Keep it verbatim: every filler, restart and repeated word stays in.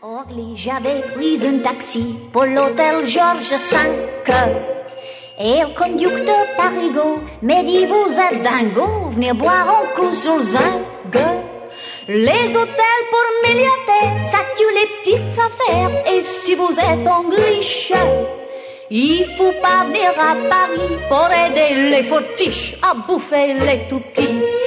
Orly, j'avais pris un taxi pour l'hôtel Georges cinq. Et le conducteur parigot m'a dit vous êtes dingo, venir boire un coup sur le zinc. Les hôtels pour millionnaires, ça tue les petites affaires. Et si vous êtes anglish, il faut pas venir à Paris pour aider les fautiches à bouffer les tout petits.